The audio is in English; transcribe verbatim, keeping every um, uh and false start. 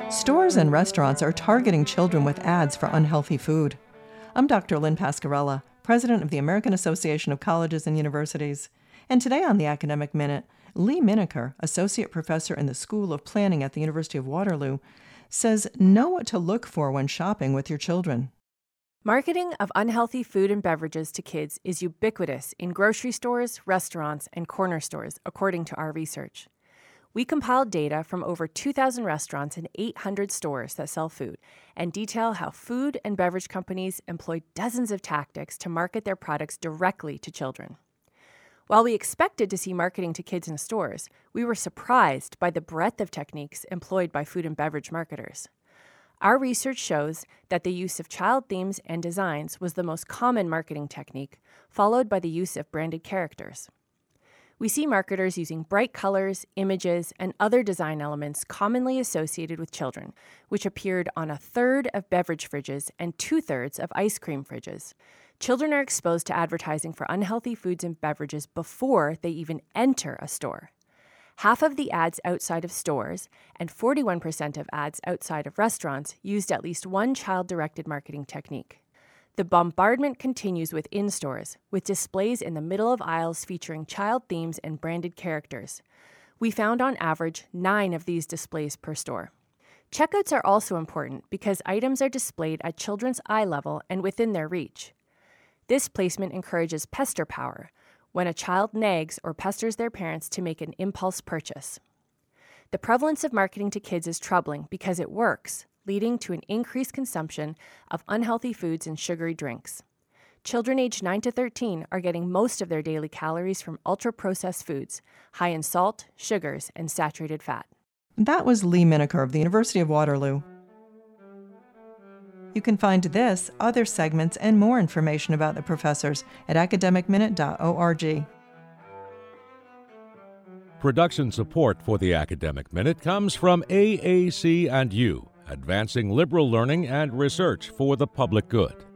Stores and restaurants are targeting children with ads for unhealthy food. I'm Doctor Lynn Pascarella, president of the American Association of Colleges and Universities. And today on the Academic Minute, Lee Mineker, associate professor in the School of Planning at the University of Waterloo, says know what to look for when shopping with your children. Marketing of unhealthy food and beverages to kids is ubiquitous in grocery stores, restaurants, and corner stores, according to our research. We compiled data from over two thousand restaurants and eight hundred stores that sell food and detail how food and beverage companies employ dozens of tactics to market their products directly to children. While we expected to see marketing to kids in stores, we were surprised by the breadth of techniques employed by food and beverage marketers. Our research shows that the use of child themes and designs was the most common marketing technique, followed by the use of branded characters. We see marketers using bright colors, images, and other design elements commonly associated with children, which appeared on a third of beverage fridges and two-thirds of ice cream fridges. Children are exposed to advertising for unhealthy foods and beverages before they even enter a store. Half of the ads outside of stores and forty-one percent of ads outside of restaurants used at least one child-directed marketing technique. The bombardment continues within stores, with displays in the middle of aisles featuring child themes and branded characters. We found on average nine of these displays per store. Checkouts are also important because items are displayed at children's eye level and within their reach. This placement encourages pester power, when a child nags or pesters their parents to make an impulse purchase. The prevalence of marketing to kids is troubling because it works, leading to an increased consumption of unhealthy foods and sugary drinks. Children aged nine to thirteen are getting most of their daily calories from ultra-processed foods, high in salt, sugars, and saturated fat. That was Lee Mineker of the University of Waterloo. You can find this, other segments, and more information about the professors at academic minute dot org. Production support for the Academic Minute comes from A A C and U, advancing liberal learning and research for the public good.